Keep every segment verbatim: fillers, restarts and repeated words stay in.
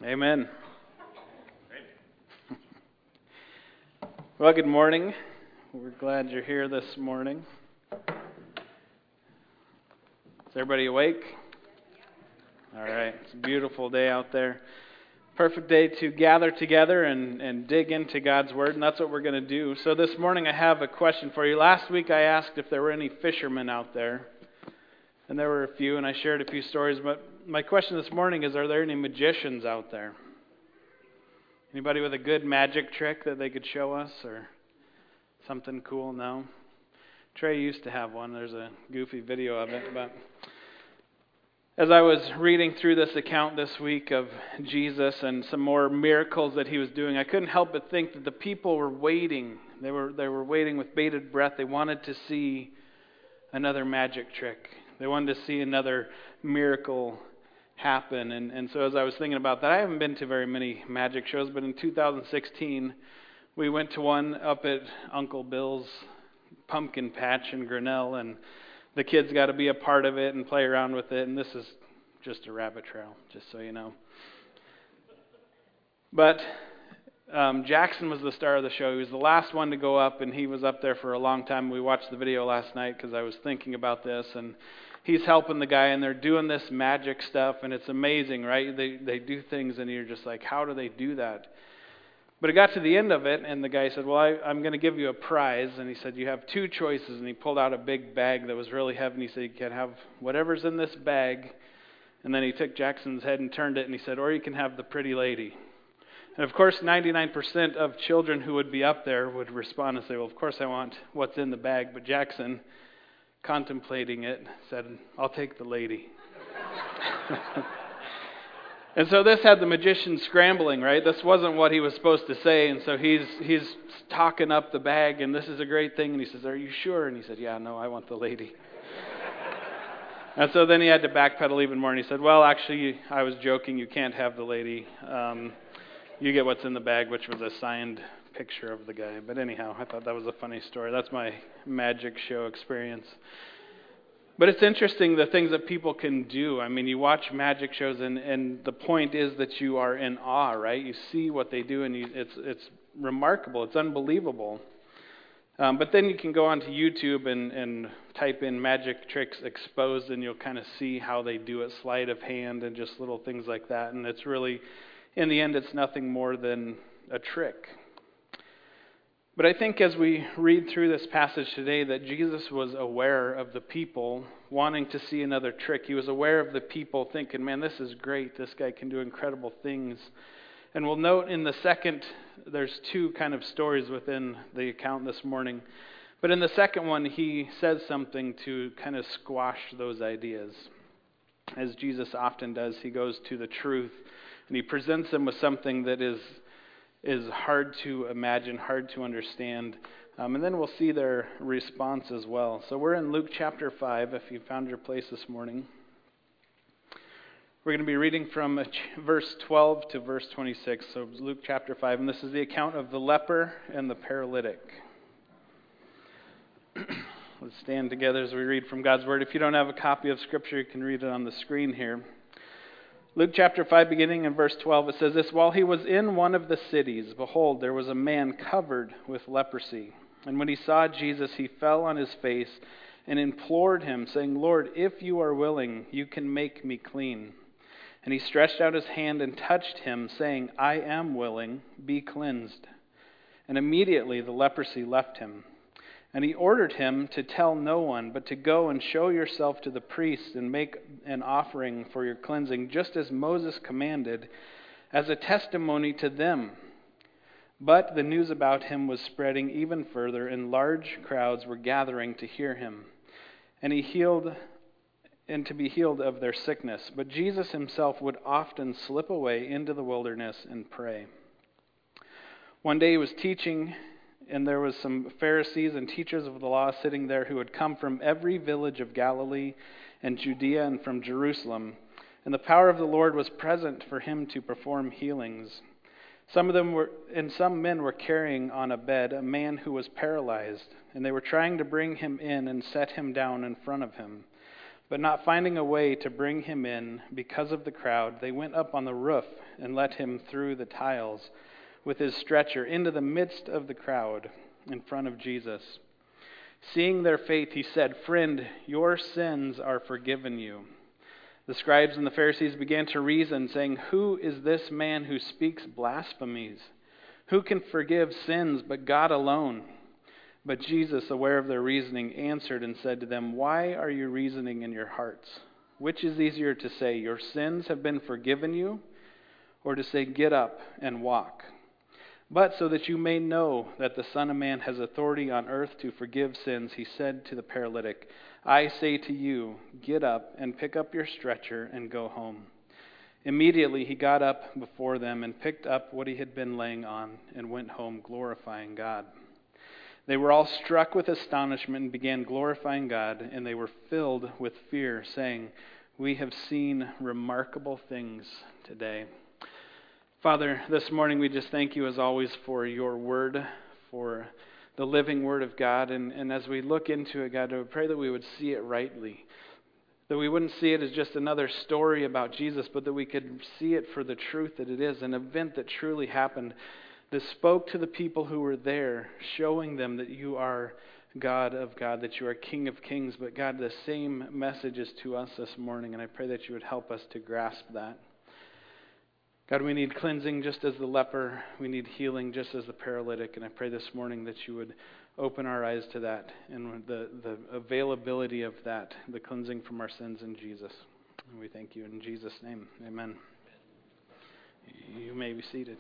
Amen. Well, good morning. We're glad you're here this morning. Is everybody awake? All right. It's a beautiful day out there. Perfect day to gather together and, and dig into God's Word, and that's what we're going to do. So this morning I have a question for you. Last week I asked if there were any fishermen out there, and there were a few, and I shared a few stories. But my question this morning is, are there any magicians out there? Anybody with a good magic trick that they could show us or something cool? No? Trey used to have one. There's a goofy video of it. But as I was reading through this account this week of Jesus and some more miracles that he was doing, I couldn't help but think that the people were waiting. They were they were waiting with bated breath. They wanted to see another magic trick. They wanted to see another miracle happen. And, and so as I was thinking about that, I haven't been to very many magic shows, but in two thousand sixteen, we went to one up at Uncle Bill's Pumpkin Patch in Grinnell, and the kids got to be a part of it and play around with it, and this is just a rabbit trail, just so you know. But um, Jackson was the star of the show. He was the last one to go up, and he was up there for a long time. We watched the video last night because I was thinking about this, and he's helping the guy, and they're doing this magic stuff, and it's amazing, right? They they do things, and you're just like, how do they do that? But it got to the end of it, and the guy said, well, I, I'm going to give you a prize. And he said, you have two choices. And he pulled out a big bag that was really heavy, and he said, you can have whatever's in this bag. And then he took Jackson's head and turned it, and he said, or you can have the pretty lady. And of course, ninety-nine percent of children who would be up there would respond and say, well, of course I want what's in the bag. But Jackson, contemplating it, said, I'll take the lady. And so this had the magician scrambling, right? This wasn't what he was supposed to say, and so he's he's talking up the bag, and this is a great thing, and he says, are you sure? And he said, yeah, no, I want the lady. And so then he had to backpedal even more, and he said, well, actually, I was joking, you can't have the lady. Um, you get what's in the bag, which was a signed picture of the guy. But anyhow, I thought that was a funny story. That's my magic show experience. But it's interesting the things that people can do. I mean, you watch magic shows, and, and the point is that you are in awe, right? You see what they do, and you, it's it's remarkable. It's unbelievable. Um, but then you can go onto YouTube and, and type in magic tricks exposed, and you'll kind of see how they do it, sleight of hand and just little things like that. And it's really, in the end, it's nothing more than a trick. But I think as we read through this passage today that Jesus was aware of the people wanting to see another trick. He was aware of the people thinking, man, this is great. This guy can do incredible things. And we'll note in the second, there's two kind of stories within the account this morning. But in the second one, he says something to kind of squash those ideas. As Jesus often does, he goes to the truth, and he presents them with something that is is hard to imagine, hard to understand. Um, and then we'll see their response as well. So we're in Luke chapter five, if you found your place this morning. We're going to be reading from verse twelve to verse twenty-six. So Luke chapter five, and this is the account of the leper and the paralytic. Let's stand together as we read from God's Word. If you don't have a copy of Scripture, you can read it on the screen here. Luke chapter five, beginning in verse twelve, it says this, while he was in one of the cities, behold, there was a man covered with leprosy. And when he saw Jesus, he fell on his face and implored him, saying, Lord, if you are willing, you can make me clean. And he stretched out his hand and touched him, saying, I am willing, be cleansed. And immediately the leprosy left him. And he ordered him to tell no one, but to go and show yourself to the priest and make an offering for your cleansing, just as Moses commanded, as a testimony to them. But the news about him was spreading even further, and large crowds were gathering to hear him. And he healed, and to be healed of their sickness. But Jesus himself would often slip away into the wilderness and pray. One day he was teaching, and there was some Pharisees and teachers of the law sitting there who had come from every village of Galilee and Judea and from Jerusalem. And the power of the Lord was present for him to perform healings. Some of them were, and some men were carrying on a bed a man who was paralyzed, and they were trying to bring him in and set him down in front of him. But not finding a way to bring him in because of the crowd, they went up on the roof and let him through the tiles with his stretcher into the midst of the crowd in front of Jesus. Seeing their faith, he said, "Friend, your sins are forgiven you." The scribes and the Pharisees began to reason, saying, "Who is this man who speaks blasphemies? Who can forgive sins but God alone?" But Jesus, aware of their reasoning, answered and said to them, "Why are you reasoning in your hearts? Which is easier to say, 'Your sins have been forgiven you,' or to say, 'Get up and walk'? But so that you may know that the Son of Man has authority on earth to forgive sins," he said to the paralytic, "I say to you, get up and pick up your stretcher and go home." Immediately he got up before them and picked up what he had been laying on and went home glorifying God. They were all struck with astonishment and began glorifying God, and they were filled with fear, saying, "We have seen remarkable things today." Father, this morning we just thank you as always for your word, for the living word of God. And, and as we look into it, God, I pray that we would see it rightly. That we wouldn't see it as just another story about Jesus, but that we could see it for the truth that it is, an event that truly happened, that spoke to the people who were there, showing them that you are God of God, that you are King of Kings. But God, the same message is to us this morning, and I pray that you would help us to grasp that. God, we need cleansing just as the leper. We need healing just as the paralytic. And I pray this morning that you would open our eyes to that and the, the availability of that, the cleansing from our sins in Jesus. And we thank you in Jesus' name. Amen. You may be seated.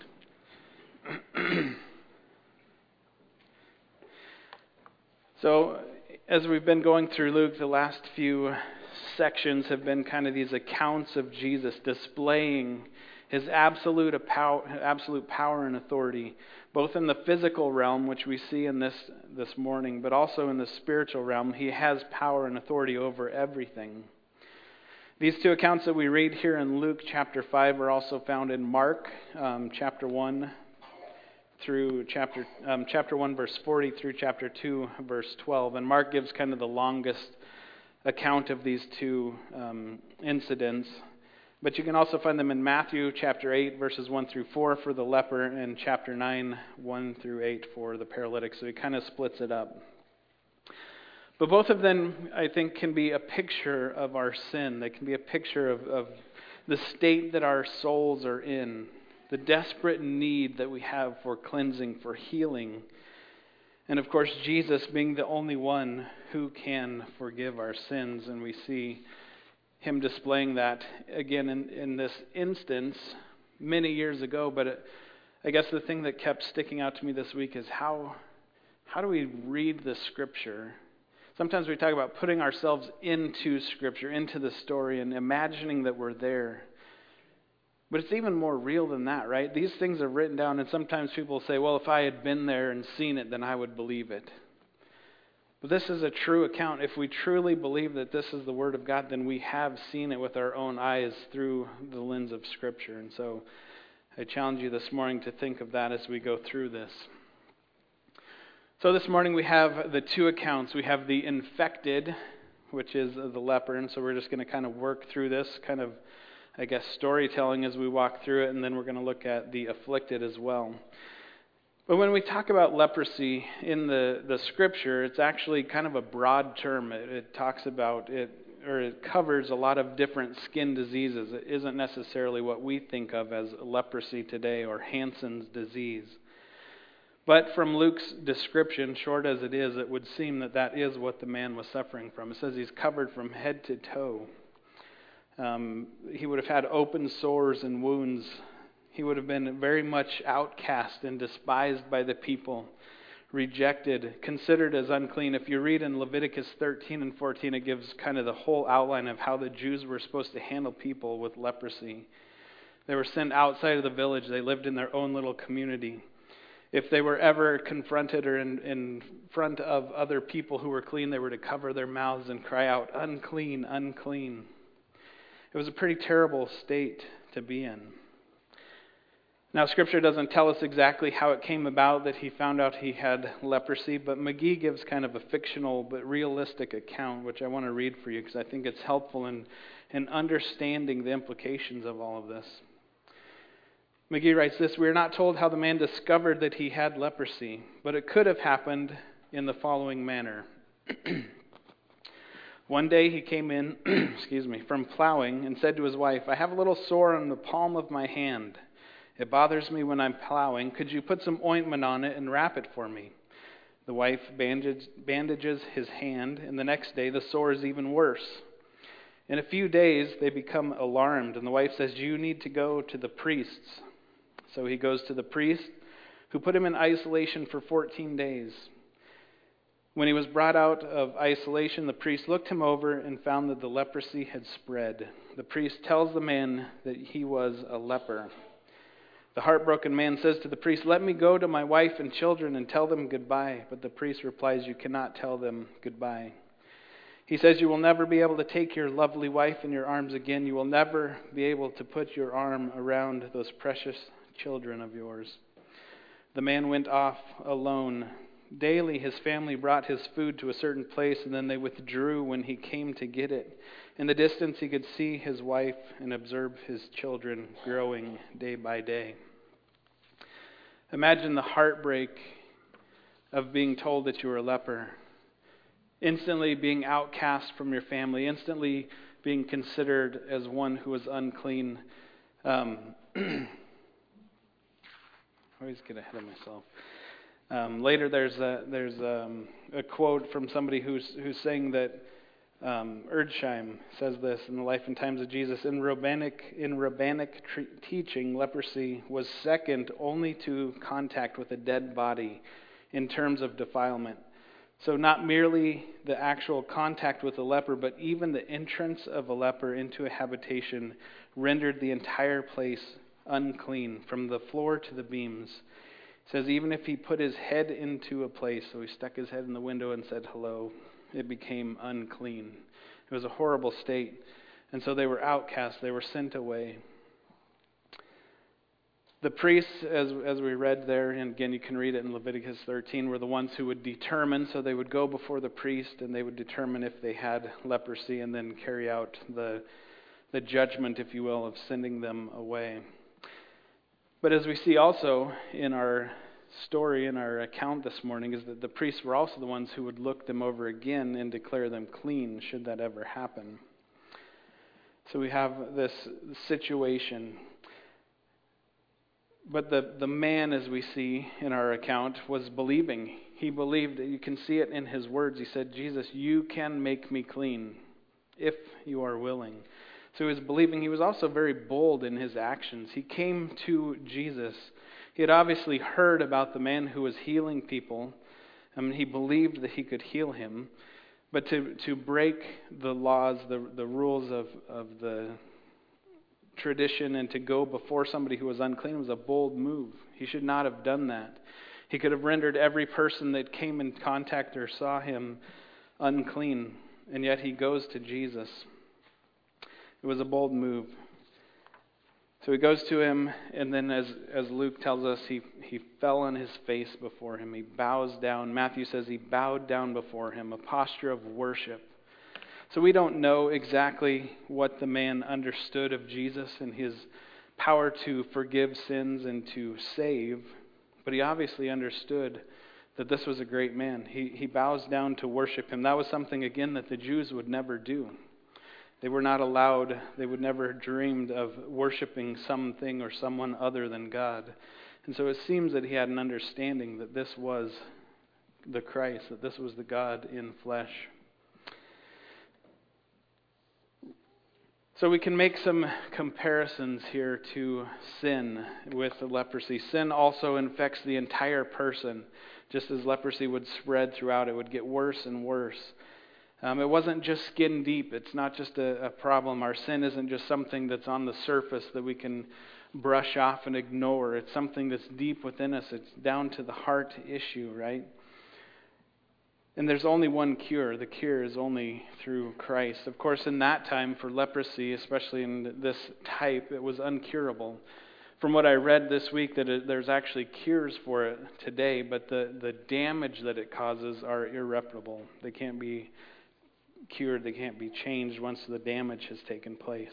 So, as we've been going through Luke, the last few sections have been kind of these accounts of Jesus displaying his absolute power, absolute power and authority, both in the physical realm, which we see in this this morning, but also in the spiritual realm. He has power and authority over everything. These two accounts that we read here in Luke chapter five are also found in Mark um, chapter one through chapter um, chapter one verse forty through chapter two verse twelve. And Mark gives kind of the longest account of these two um, incidents. But you can also find them in Matthew chapter eight verses one through four for the leper, and chapter nine one through eight for the paralytic. So he kind of splits it up. But both of them, I think, can be a picture of our sin. They can be a picture of, of the state that our souls are in, the desperate need that we have for cleansing, for healing. And of course, Jesus being the only one who can forgive our sins. And we see him displaying that again in, in this instance many years ago. But it, I guess the thing that kept sticking out to me this week is how how do we read the Scripture? Sometimes we talk about putting ourselves into Scripture, into the story, and imagining that we're there. But it's even more real than that, right? These things are written down, and sometimes people say, well, if I had been there and seen it, then I would believe it. But this is a true account. If we truly believe that this is the Word of God, then we have seen it with our own eyes through the lens of Scripture. And so I challenge you this morning to think of that as we go through this. So this morning we have the two accounts. We have the infected, which is the leper. And so we're just going to kind of work through this kind of, I guess, storytelling as we walk through it. And then we're going to look at the afflicted as well. But when we talk about leprosy in the, the Scripture, it's actually kind of a broad term. It, it talks about it, or it covers a lot of different skin diseases. It isn't necessarily what we think of as leprosy today or Hansen's disease. But from Luke's description, short as it is, it would seem that that is what the man was suffering from. It says he's covered from head to toe. Um, he would have had open sores and wounds. He would have been very much outcast and despised by the people, rejected, considered as unclean. If you read in Leviticus thirteen and fourteen, it gives kind of the whole outline of how the Jews were supposed to handle people with leprosy. They were sent outside of the village. They lived in their own little community. If they were ever confronted or in, in front of other people who were clean, they were to cover their mouths and cry out, "Unclean, unclean." It was a pretty terrible state to be in. Now, Scripture doesn't tell us exactly how it came about that he found out he had leprosy, but McGee gives kind of a fictional but realistic account, which I want to read for you because I think it's helpful in, in understanding the implications of all of this. McGee writes this: "We are not told how the man discovered that he had leprosy, but it could have happened in the following manner. One day he came in, excuse me, from plowing and said to his wife, 'I have a little sore on the palm of my hand. It bothers me when I'm plowing. Could you put some ointment on it and wrap it for me?' The wife bandage, bandages his hand, and the next day the sore is even worse. In a few days they become alarmed, and the wife says, 'You need to go to the priests.' So he goes to the priest, who put him in isolation for fourteen days. When he was brought out of isolation, the priest looked him over and found that the leprosy had spread. The priest tells the man that he was a leper. The heartbroken man says to the priest, 'Let me go to my wife and children and tell them goodbye.' But the priest replies, 'You cannot tell them goodbye.' He says, 'You will never be able to take your lovely wife in your arms again. You will never be able to put your arm around those precious children of yours.' The man went off alone. Daily his family brought his food to a certain place, and then they withdrew when he came to get it. In the distance he could see his wife and observe his children growing day by day." Imagine the heartbreak of being told that you were a leper. Instantly being outcast from your family. Instantly being considered as one who was unclean. Um, I always get ahead of myself. Um, later, there's a, there's um, a quote from somebody who's who's saying that um, Erdsheim says this in the Life and Times of Jesus: in rabbinic in rabbinic tre- teaching, leprosy was second only to contact with a dead body in terms of defilement. So not merely the actual contact with a leper, but even the entrance of a leper into a habitation rendered the entire place unclean, from the floor to the beams. It says even if he put his head into a place, so he stuck his head in the window and said hello, it became unclean. It was a horrible state. And so they were outcast. They were sent away. The priests, as as we read there, and again you can read it in Leviticus thirteen, were the ones who would determine, so they would go before the priest and they would determine if they had leprosy and then carry out the, the judgment, if you will, of sending them away. But as we see also in our story, in our account this morning, is that the priests were also the ones who would look them over again and declare them clean, should that ever happen. So we have this situation. But the, the man, as we see in our account, was believing. He believed, you can see it in his words. He said, "Jesus, you can make me clean if you are willing." So he was believing. He was also very bold in his actions. He came to Jesus. He had obviously heard about the man who was healing people. I mean, he believed that he could heal him. But to, to break the laws, the, the rules of, of the tradition, and to go before somebody who was unclean was a bold move. He should not have done that. He could have rendered every person that came in contact or saw him unclean. And yet he goes to Jesus. It was a bold move. So he goes to him, and then as, as Luke tells us, he, he fell on his face before him. He bows down. Matthew says he bowed down before him, a posture of worship. So we don't know exactly what the man understood of Jesus and his power to forgive sins and to save, but he obviously understood that this was a great man. He, he bows down to worship him. That was something, again, that the Jews would never do. They were not allowed, they would never have dreamed of worshiping something or someone other than God. And so it seems that he had an understanding that this was the Christ, that this was the God in flesh. So we can make some comparisons here to sin with the leprosy. Sin also infects the entire person. Just as leprosy would spread throughout, it would get worse and worse. Um, it wasn't just skin deep. It's not just a, a problem. Our sin isn't just something that's on the surface that we can brush off and ignore. It's something that's deep within us. It's down to the heart issue, right? And there's only one cure. The cure is only through Christ. Of course, in that time, for leprosy, especially in this type, it was uncurable. from what I read this week, that it, there's actually cures for it today, but the, the damage that it causes are irreparable. They can't be cured, they can't be changed once the damage has taken place.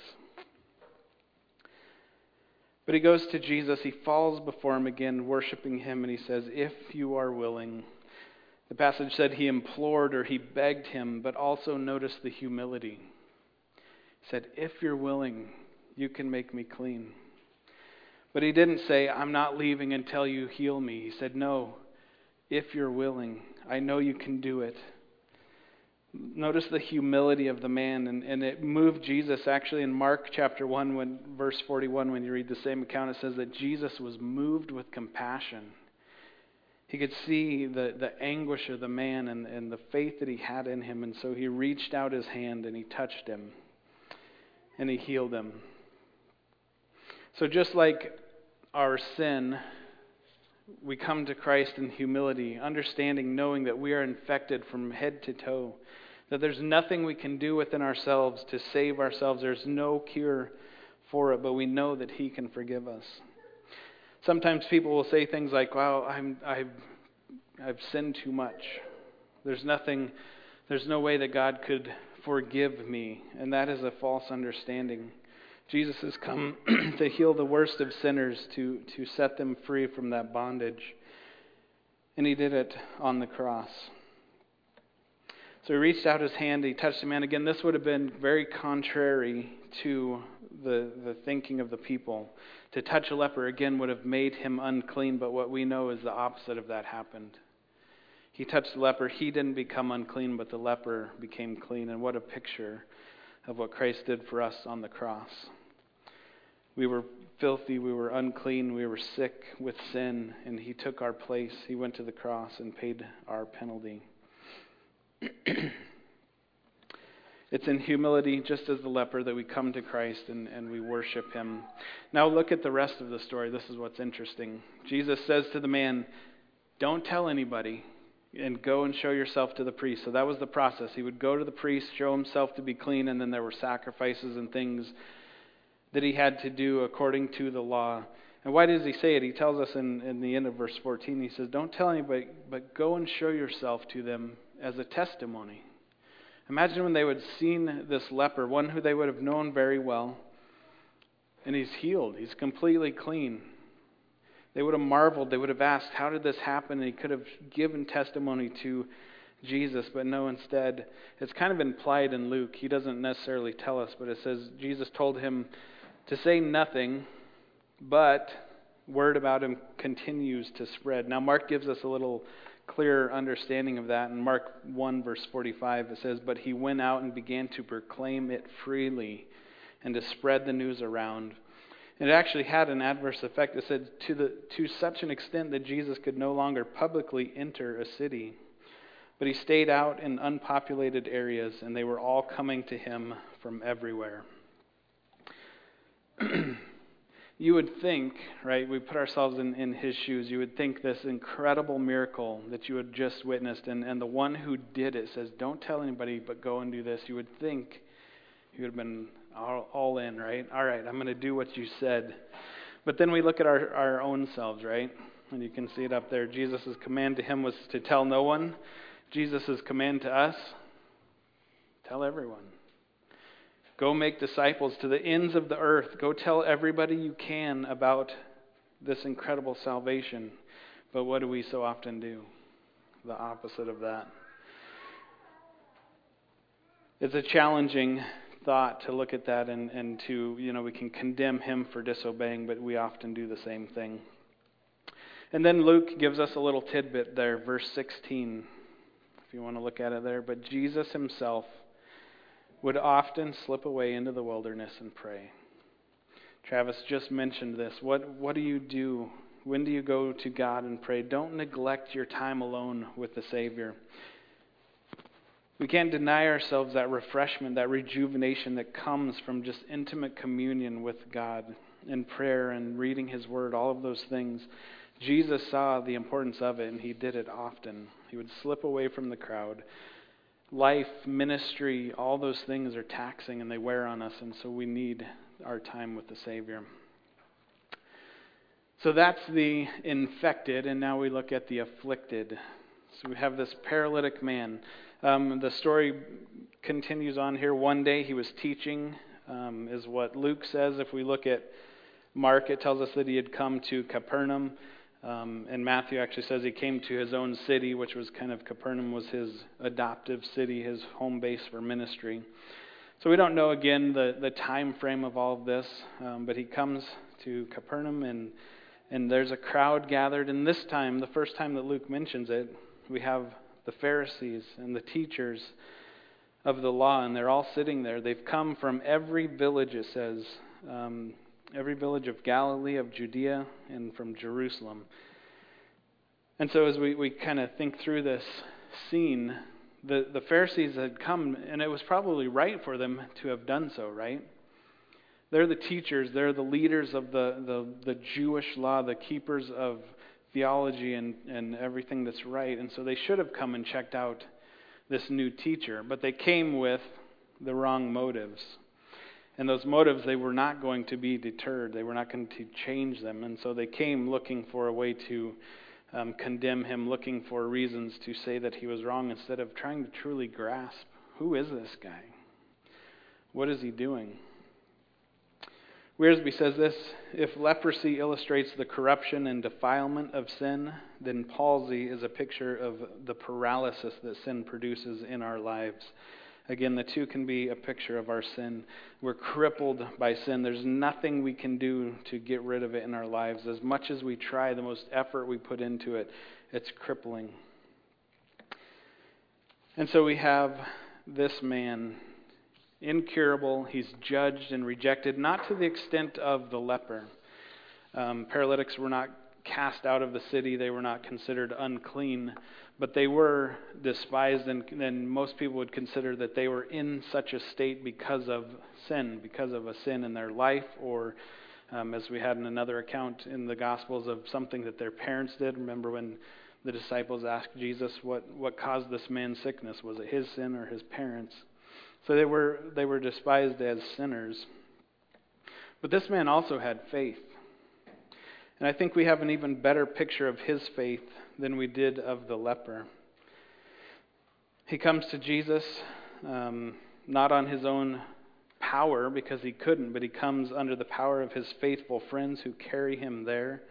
But he goes to Jesus, he falls before him again, worshiping him, and he says, "If you are willing." The passage said he implored or he begged him, but also notice the humility. He said, "If you're willing, you can make me clean." But he didn't say, "I'm not leaving until you heal me." He said, "No, if you're willing, I know you can do it." Notice the humility of the man, and, and it moved Jesus. Actually, in Mark chapter one, when verse forty-one, when you read the same account, it says that Jesus was moved with compassion. He could see the, the anguish of the man and, and the faith that he had in him, and so he reached out his hand and he touched him, and he healed him. So just like our sin, we come to Christ in humility, understanding, knowing that we are infected from head to toe, that there's nothing we can do within ourselves to save ourselves. There's no cure for it, but we know that he can forgive us. Sometimes people will say things like, "Wow, I'm, I've, I've sinned too much. There's nothing, there's no way that God could forgive me." And that is a false understanding. Jesus has come to heal the worst of sinners, to, to set them free from that bondage. And he did it on the cross. So he reached out his hand, he touched the man. Again, this would have been very contrary to the, the thinking of the people. To touch a leper, again, would have made him unclean, but what we know is the opposite of that happened. He touched the leper, he didn't become unclean, but the leper became clean. And what a picture of what Christ did for us on the cross. We were filthy, we were unclean, we were sick with sin, and he took our place. He went to the cross and paid our penalty. It's in humility, just as the leper, that we come to Christ and, and we worship him. Now look at the rest of the story. This is what's interesting. Jesus says to the man, "Don't tell anybody, and go and show yourself to the priest." So that was the process. He would go to the priest, show himself to be clean, and then there were sacrifices and things that he had to do according to the law. And why does he say it? He tells us in, in the end of verse fourteen, he says, "Don't tell anybody, but go and show yourself to them as a testimony." Imagine when they would have seen this leper, one who they would have known very well, and he's healed. He's completely clean. They would have marveled. They would have asked, "How did this happen?" And he could have given testimony to Jesus, but no, instead, it's kind of implied in Luke. He doesn't necessarily tell us, but it says Jesus told him to say nothing, but word about him continues to spread. Now, Mark gives us a little clearer understanding of that. In Mark one, verse forty-five, it says, "But he went out and began to proclaim it freely and to spread the news around." And it actually had an adverse effect. It said to the to such an extent that Jesus could no longer publicly enter a city. But he stayed out in unpopulated areas, and they were all coming to him from everywhere. You would think, right, we put ourselves in, in his shoes, you would think this incredible miracle that you had just witnessed, and, and the one who did it says, "Don't tell anybody, but go and do this." You would think he would have been all, all in, right? All right, I'm going to do what you said. But then we look at our, our own selves, right? And you can see it up there. Jesus' command to him was to tell no one. Jesus' command to us, tell everyone. Go make disciples to the ends of the earth. Go tell everybody you can about this incredible salvation. But what do we so often do? The opposite of that. It's a challenging thought to look at that and, and to, you know, we can condemn him for disobeying, but we often do the same thing. And then Luke gives us a little tidbit there, verse sixteen, if you want to look at it there. "But Jesus himself would often slip away into the wilderness and pray." Travis just mentioned this. What what do you do? When do you go to God and pray? Don't neglect your time alone with the Savior. We can't deny ourselves that refreshment, that rejuvenation that comes from just intimate communion with God and prayer and reading his word, all of those things. Jesus saw the importance of it, and he did it often. He would slip away from the crowd. Life, ministry, all those things are taxing and they wear on us, and so we need our time with the Savior. So that's the infected, and now we look at the afflicted. So we have this paralytic man. Um, the story continues on here. One day he was teaching, um, is what Luke says. If we look at Mark, it tells us that he had come to Capernaum. Um, and Matthew actually says he came to his own city, which was kind of, Capernaum was his adoptive city, his home base for ministry. So we don't know, again, the, the time frame of all of this, um, but he comes to Capernaum, and and there's a crowd gathered. And this time, the first time that Luke mentions it, we have the Pharisees and the teachers of the law, and they're all sitting there. They've come from every village, it says, um, every village of Galilee, of Judea, and from Jerusalem. And so as we, we kind of think through this scene, the, the Pharisees had come, and it was probably right for them to have done so, right? They're the teachers, they're the leaders of the, the, the Jewish law, the keepers of theology and, and everything that's right. And so they should have come and checked out this new teacher, but they came with the wrong motives. And those motives, they were not going to be deterred. They were not going to change them. And so they came looking for a way to um, condemn him, looking for reasons to say that he was wrong, instead of trying to truly grasp, who is this guy? What is he doing? Wiersbe says this: if leprosy illustrates the corruption and defilement of sin, then palsy is a picture of the paralysis that sin produces in our lives. Again, the two can be a picture of our sin. We're crippled by sin. There's nothing we can do to get rid of it in our lives. As much as we try, the most effort we put into it, it's crippling. And so we have this man, incurable. He's judged and rejected, not to the extent of the leper. Um, paralytics were not cast out of the city. They were not considered unclean, but they were despised, and, and most people would consider that they were in such a state because of sin, because of a sin in their life, or um, as we had in another account in the Gospels of something that their parents did. Remember when the disciples asked Jesus what, what caused this man's sickness? Was it his sin or his parents'? So they were they were despised as sinners. But this man also had faith. And I think we have an even better picture of his faith than we did of the leper. He comes to Jesus, um, not on his own power, because he couldn't, but he comes under the power of his faithful friends who carry him there.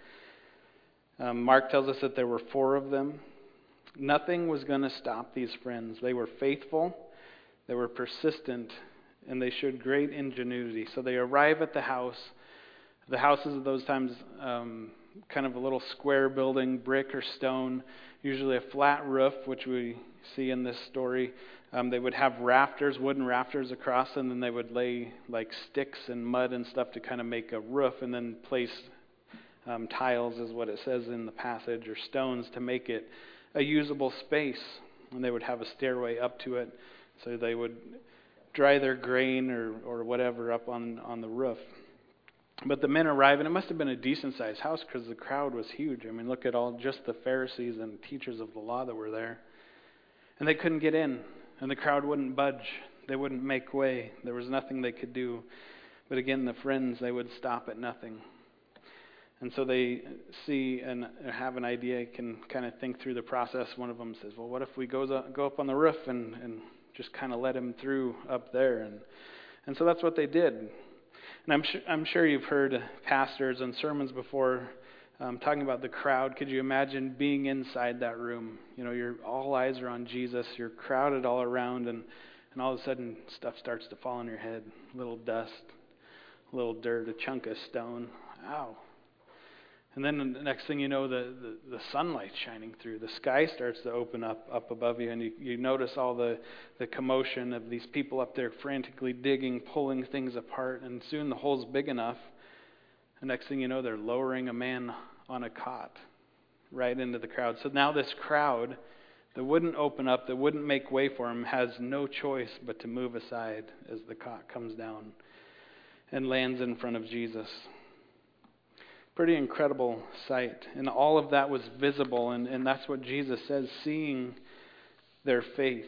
Um, Mark tells us that there were four of them. Nothing was going to stop these friends. They were faithful. They were persistent, and they showed great ingenuity. So they arrive at the house. The houses of those times, um, kind of a little square building, brick or stone, usually a flat roof, which we see in this story. Um, they would have rafters, wooden rafters across, and then they would lay like sticks and mud and stuff to kind of make a roof, and then place um, tiles, is what it says in the passage, or stones to make it a usable space. And they would have a stairway up to it. So they would dry their grain or, or whatever up on, on the roof. But the men arrive, and it must have been a decent-sized house because the crowd was huge. I mean, look at all just the Pharisees and teachers of the law that were there. And they couldn't get in, and the crowd wouldn't budge. They wouldn't make way. There was nothing they could do. But again, the friends, they would stop at nothing. And so they see and have an idea, can kind of think through the process. One of them says, well, what if we go, the, go up on the roof and... and just kind of let him through up there. And and so that's what they did. And I'm, su- I'm sure you've heard pastors and sermons before um, talking about the crowd. Could you imagine being inside that room? You know, your all eyes are on Jesus. You're crowded all around, and, and all of a sudden stuff starts to fall on your head. A little dust, a little dirt, a chunk of stone. Ow. And then the next thing you know, the, the, the sunlight's shining through. The sky starts to open up up above you, and you, you notice all the, the commotion of these people up there frantically digging, pulling things apart, and soon the hole's big enough. The next thing you know, they're lowering a man on a cot right into the crowd. So now this crowd that wouldn't open up, that wouldn't make way for him, has no choice but to move aside as the cot comes down and lands in front of Jesus. Pretty incredible sight. And all of that was visible, and, and that's what Jesus says, seeing their faith.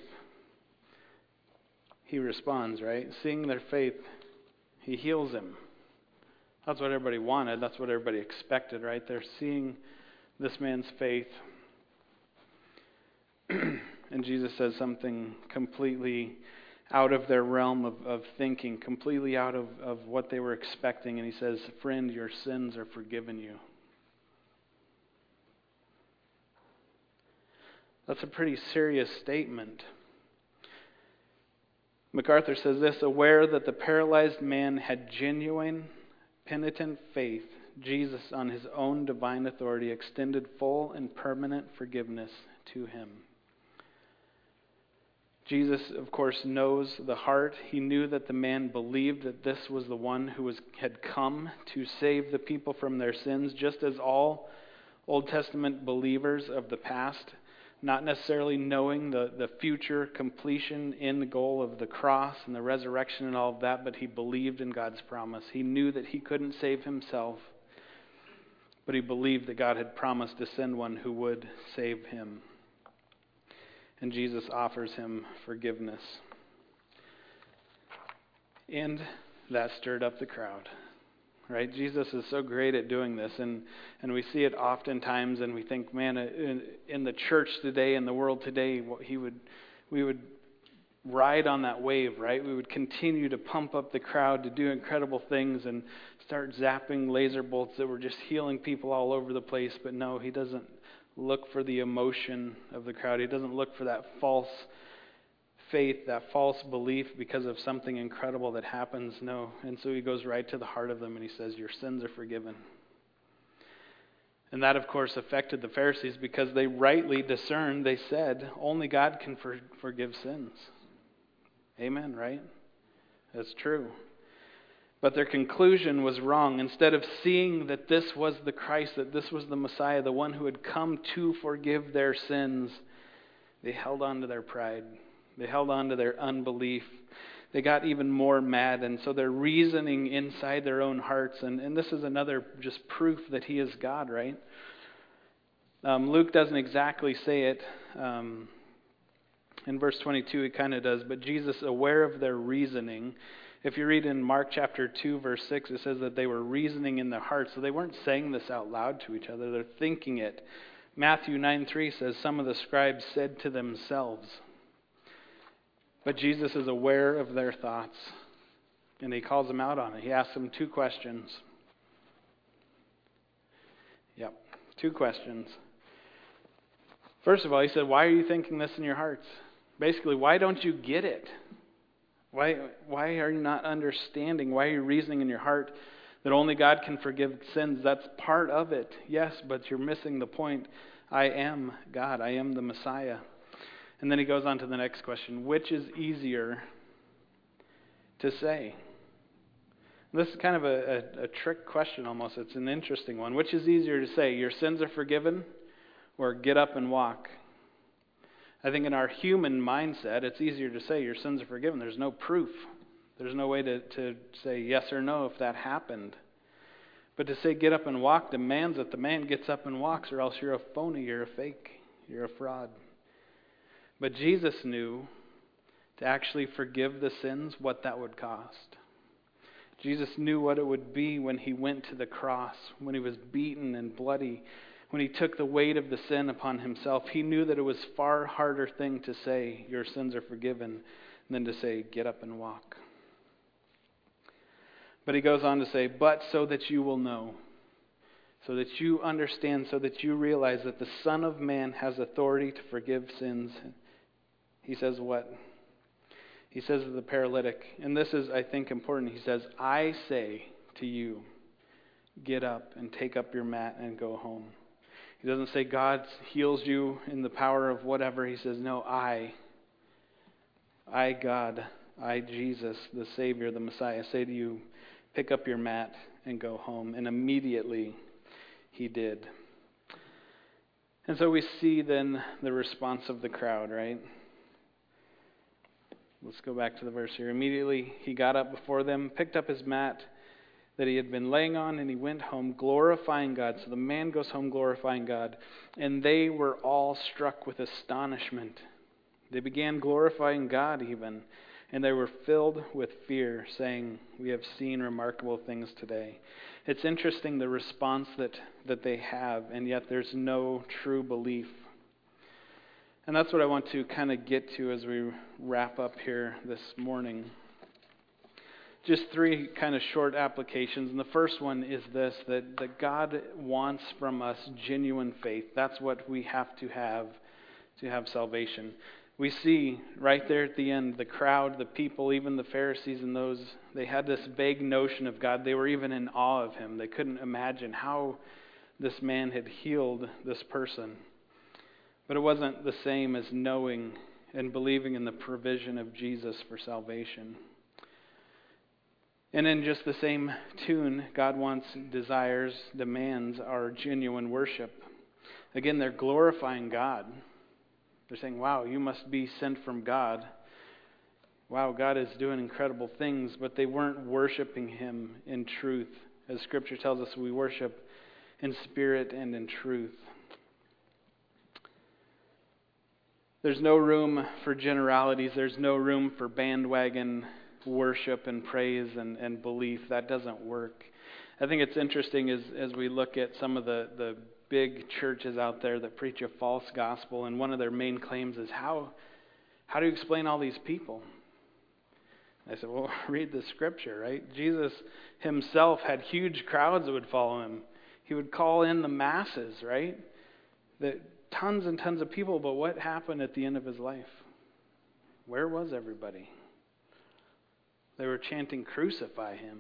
He responds, right? Seeing their faith, he heals him. That's what everybody wanted. That's what everybody expected, right? They're seeing this man's faith. And Jesus says something completely out of their realm of, of thinking, completely out of, of what they were expecting. And he says, friend, your sins are forgiven you. That's a pretty serious statement. MacArthur says this, aware that the paralyzed man had genuine, penitent faith, Jesus, on his own divine authority, extended full and permanent forgiveness to him. Jesus, of course, knows the heart. He knew that the man believed that this was the one who was had come to save the people from their sins, just as all Old Testament believers of the past, not necessarily knowing the, the future completion in the goal of the cross and the resurrection and all of that, but he believed in God's promise. He knew that he couldn't save himself, but he believed that God had promised to send one who would save him. And Jesus offers him forgiveness. And that stirred up the crowd. Right? Jesus is so great at doing this, and, and we see it oftentimes, and we think, man, in, in the church today, in the world today, he would, we would ride on that wave, right? We would continue to pump up the crowd to do incredible things and start zapping laser bolts that were just healing people all over the place. But no, he doesn't look for the emotion of the crowd. He doesn't look for that false faith, that false belief because of something incredible that happens. No. And so he goes right to the heart of them and he says, your sins are forgiven. And that, of course, affected the Pharisees because they rightly discerned, they said, only God can for- forgive sins. Amen, right? That's true. But their conclusion was wrong. Instead of seeing that this was the Christ, that this was the Messiah, the one who had come to forgive their sins, they held on to their pride. They held on to their unbelief. They got even more mad, and so they're reasoning inside their own hearts. And, and this is another just proof that he is God, right? Um, Luke doesn't exactly say it. Um, in verse twenty-two, he kind of does. But Jesus, aware of their reasoning, if you read in Mark chapter two, verse six, it says that they were reasoning in their hearts. So they weren't saying this out loud to each other. They're thinking it. Matthew nine three says, some of the scribes said to themselves. But Jesus is aware of their thoughts, and he calls them out on it. He asks them two questions. Yep, two questions. First of all, he said, why are you thinking this in your hearts? Basically, why don't you get it? Why, why are you not understanding? Why are you reasoning in your heart that only God can forgive sins? That's part of it, yes, but you're missing the point. I am God. I am the Messiah. And then he goes on to the next question. Which is easier to say? This is kind of a, a, a trick question almost. It's an interesting one. Which is easier to say? Your sins are forgiven, or get up and walk? I think in our human mindset, it's easier to say your sins are forgiven. There's no proof. There's no way to, to say yes or no if that happened. But to say get up and walk demands that the man gets up and walks, or else you're a phony, you're a fake, you're a fraud. But Jesus knew to actually forgive the sins, what that would cost. Jesus knew what it would be when he went to the cross, when he was beaten and bloody, when he took the weight of the sin upon himself. He knew that it was a far harder thing to say, your sins are forgiven, than to say, get up and walk. But he goes on to say, but so that you will know, so that you understand, so that you realize that the Son of Man has authority to forgive sins. He says what? He says to the paralytic, and this is, I think, important. He says, I say to you, get up and take up your mat and go home. He doesn't say God heals you in the power of whatever. He says, no, I, I, God, I, Jesus, the Savior, the Messiah, say to you, pick up your mat and go home. And immediately he did. And so we see then the response of the crowd, right? Let's go back to the verse here. Immediately he got up before them, picked up his mat that he had been laying on, and he went home glorifying God. So the man goes home glorifying God. And they were all struck with astonishment. They began glorifying God even. And they were filled with fear, saying, "We have seen remarkable things today." It's interesting the response that, that they have, and yet there's no true belief. And that's what I want to kind of get to as we wrap up here this morning. Just three kind of short applications. And the first one is this, that, that God wants from us genuine faith. That's what we have to have to have salvation. We see right there at the end, the crowd, the people, even the Pharisees and those, they had this vague notion of God. They were even in awe of him. They couldn't imagine how this man had healed this person. But it wasn't the same as knowing and believing in the provision of Jesus for salvation. And in just the same tune, God wants, desires, demands our genuine worship. Again, they're glorifying God. They're saying, wow, you must be sent from God. Wow, God is doing incredible things, but they weren't worshiping him in truth. As Scripture tells us, we worship in spirit and in truth. There's no room for generalities. There's no room for bandwagon worship and praise and, and belief. That doesn't work. I think it's interesting as, as we look at some of the, the big churches out there that preach a false gospel, and one of their main claims is, how, how do you explain all these people? I said, well, read the Scripture, right? Jesus himself had huge crowds that would follow him. He would call in the masses, right? That tons and tons of people, but what happened at the end of his life? Where was everybody? They were chanting, "Crucify him."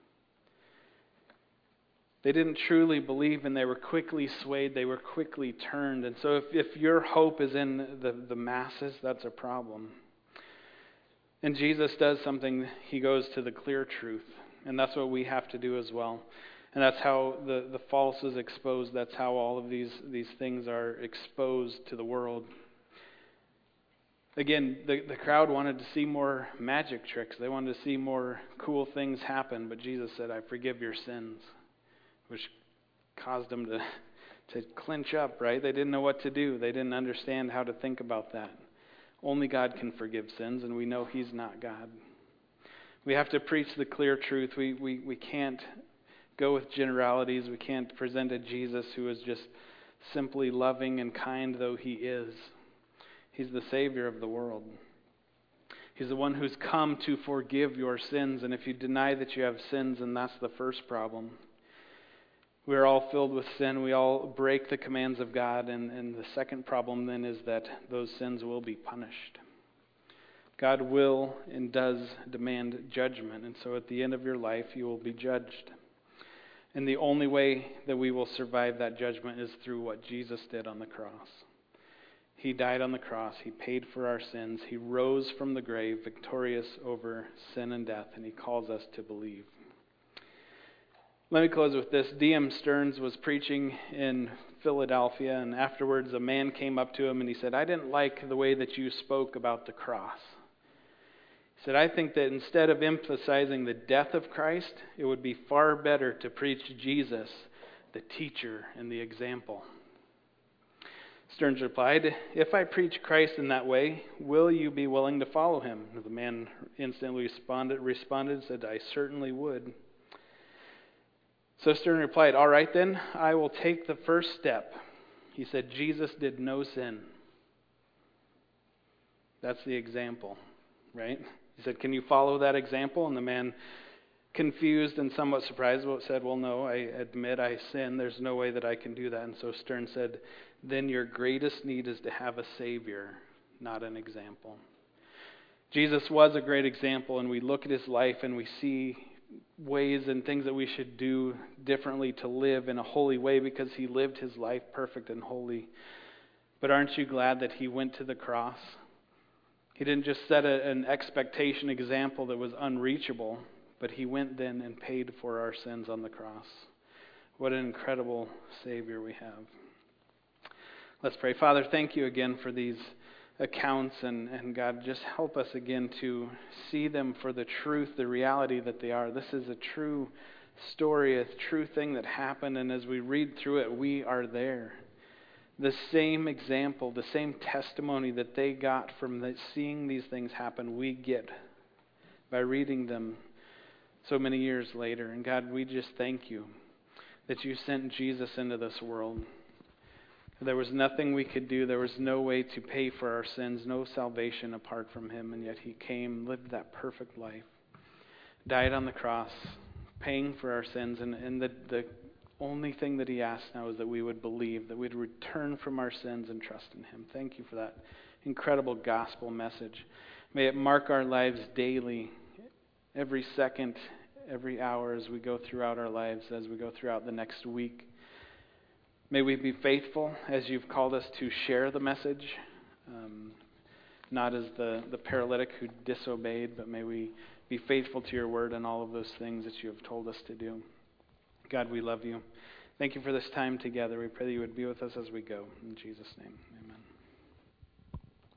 They didn't truly believe, and they were quickly swayed. They were quickly turned. And so if, if your hope is in the, the masses, that's a problem. And Jesus does something. He goes to the clear truth. And that's what we have to do as well. And that's how the, the false is exposed. That's how all of these, these things are exposed to the world. Again, the, the crowd wanted to see more magic tricks. They wanted to see more cool things happen. But Jesus said, "I forgive your sins," which caused them to, to clinch up, right? They didn't know what to do. They didn't understand how to think about that. Only God can forgive sins, and we know he's not God. We have to preach the clear truth. We, we, we can't go with generalities. We can't present a Jesus who is just simply loving and kind, though he is. He's the Savior of the world. He's the one who's come to forgive your sins. And if you deny that you have sins, then that's the first problem. We are all filled with sin. We all break the commands of God. And, and the second problem then is that those sins will be punished. God will and does demand judgment. And so at the end of your life, you will be judged. And the only way that we will survive that judgment is through what Jesus did on the cross. He died on the cross. He paid for our sins. He rose from the grave, victorious over sin and death, and he calls us to believe. Let me close with this. D M Stearns was preaching in Philadelphia, and afterwards a man came up to him and he said, "I didn't like the way that you spoke about the cross." He said, "I think that instead of emphasizing the death of Christ, it would be far better to preach Jesus, the teacher and the example." Stearns replied, "If I preach Christ in that way, will you be willing to follow him?" The man instantly responded, responded and said, "I certainly would." So Stern replied, "All right then, I will take the first step." He said, "Jesus did no sin." That's the example, right? He said, "Can you follow that example?" And the man, confused and somewhat surprised, said, "Well, no, I admit I sin. There's no way that I can do that." And so Stern said, "Then your greatest need is to have a Savior, not an example." Jesus was a great example, and we look at his life and we see ways and things that we should do differently to live in a holy way because he lived his life perfect and holy. But aren't you glad that he went to the cross? He didn't just set a, an expectation example that was unreachable, but he went then and paid for our sins on the cross. What an incredible Savior we have. Let's pray. Father, thank you again for these accounts, and, and God, just help us again to see them for the truth, the reality that they are. This is a true story, a true thing that happened, and as we read through it, we are there. The same example, the same testimony that they got from the, seeing these things happen, we get by reading them so many years later. And God, we just thank you that you sent Jesus into this world. There was nothing we could do. There was no way to pay for our sins, no salvation apart from him. And yet he came, lived that perfect life, died on the cross, paying for our sins. And, and the, the only thing that he asks now is that we would believe, that we'd return from our sins and trust in him. Thank you for that incredible gospel message. May it mark our lives daily, every second, every hour as we go throughout our lives, as we go throughout the next week. May we be faithful as you've called us to share the message, um, not as the, the paralytic who disobeyed, but may we be faithful to your word and all of those things that you have told us to do. God, we love you. Thank you for this time together. We pray that you would be with us as we go. In Jesus' name, amen.